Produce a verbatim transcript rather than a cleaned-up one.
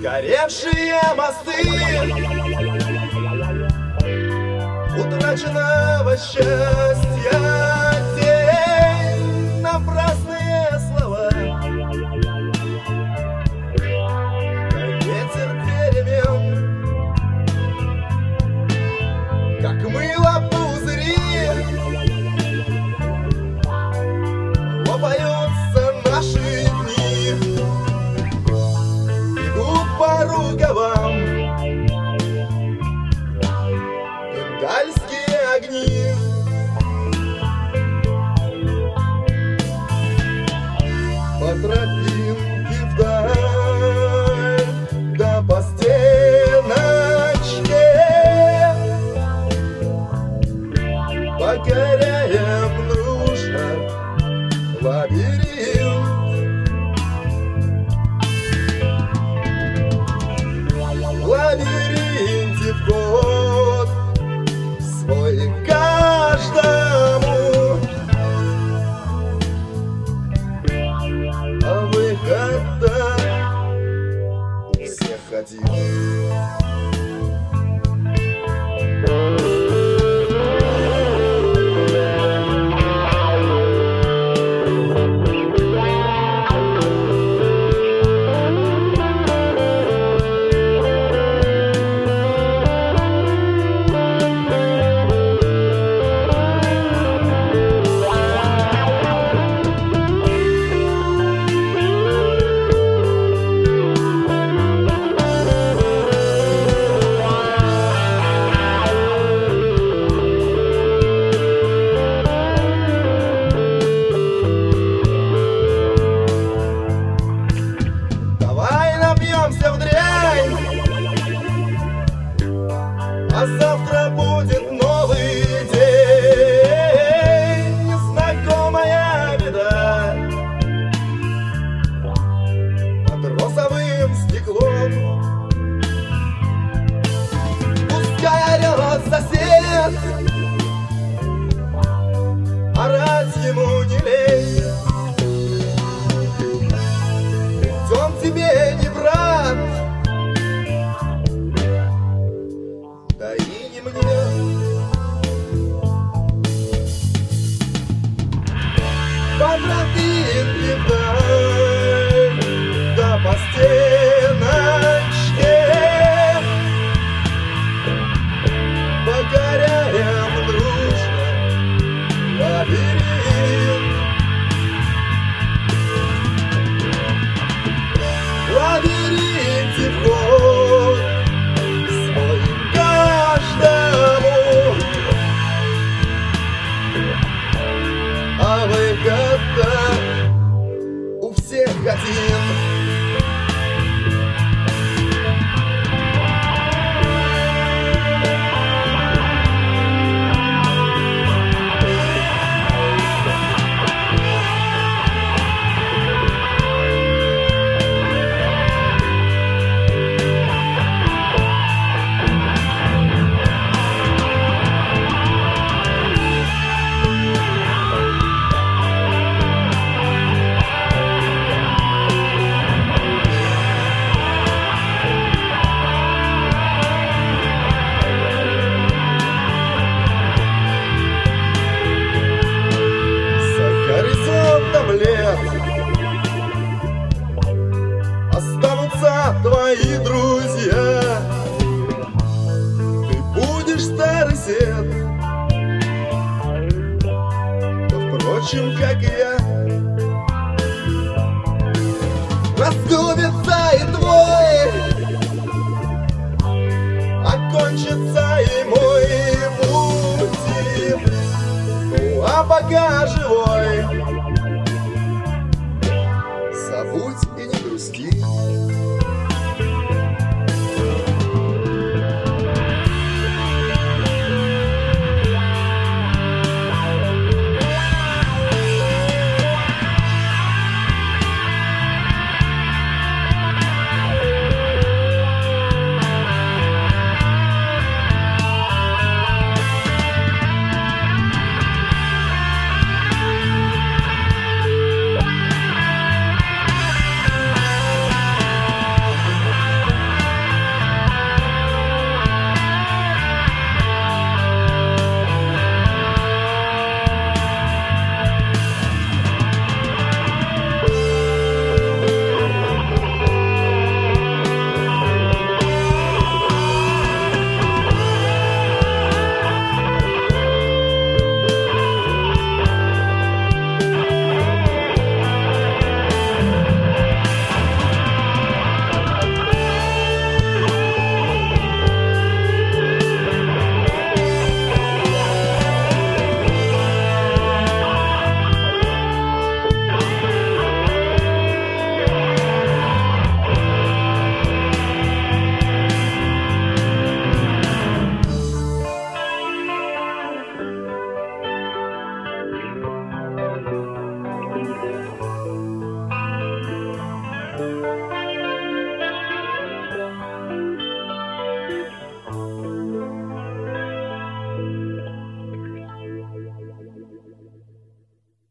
Сгоревшие мосты утраченного счастья, тень, напрасные слова, как ветер перемен, как мыло пузыри лопаются наши дни, идут по рукавам бенгальские огни. По тропинке вдаль, да по стеночке покоряем дружно лабиринт. В лабиринте вход свой каждому, а выход-то у всех один. В дрянь, а завтра будет новый день, незнакомая беда под розовым стеклом. Пускай орет сосед, орать ему не лень, ведь он тебе не брат, да и не мне. По тропинке вдаль, да по стеночке покоряем дружно лабиринт. В лабиринте вход свой каждому, а выход-то у всех один. Останутся твои друзья, ты будешь старый сед, впрочем, как и я. Разгубится и твой, окончится и мой путь, ну а пока живой